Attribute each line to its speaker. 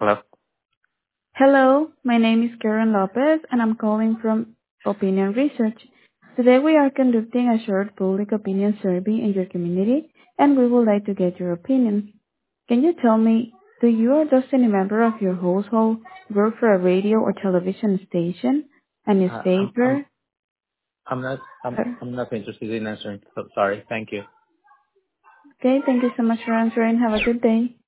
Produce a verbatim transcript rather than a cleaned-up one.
Speaker 1: Hello.
Speaker 2: Hello, my name is Karen Lopez, and I'm calling from Opinion Research. Today we are conducting a short public opinion survey in your community, and we would like to get your opinion. Can you tell me, do you or does any member of your household work for a radio or television station, a
Speaker 1: Uh, I'm I'm
Speaker 2: newspaper?
Speaker 1: I'm not I'm
Speaker 2: or-
Speaker 1: I'm not interested in answering. So sorry. Thank you.
Speaker 2: Okay, thank you so much for answering. Have a good day.